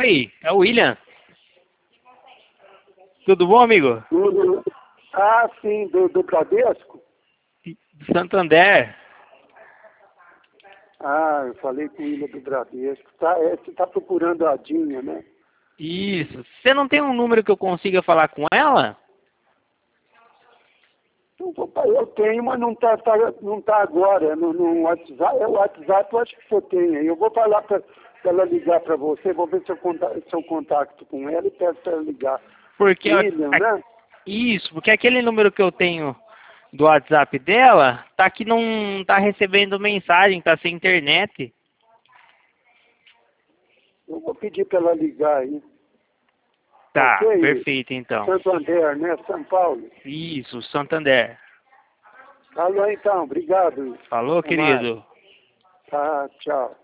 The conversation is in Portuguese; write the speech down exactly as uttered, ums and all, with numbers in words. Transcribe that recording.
Oi, é o William. Tudo bom, amigo? Do, ah, sim, do, do Bradesco? Do Santander. Ah, eu falei com o William do Bradesco. Tá, é, você está procurando a Dinha, né? Isso. Você não tem um número que eu consiga falar com ela? Eu tenho, mas não está tá, não tá agora. No, no WhatsApp, é o WhatsApp, eu acho que você tem aí. Eu vou falar para ela ligar para você, vou ver se eu, contato, se eu contacto com ela e peço para ela ligar. Porque William, a- né? isso, porque aquele número que eu tenho do WhatsApp dela tá que não tá recebendo mensagem, tá sem internet. Eu vou pedir para ela ligar aí. Tá, Ok? perfeito então. Santander, né? São Paulo. Isso, Santander. Falou então, obrigado. Falou, Até mais. querido. Tá, tchau.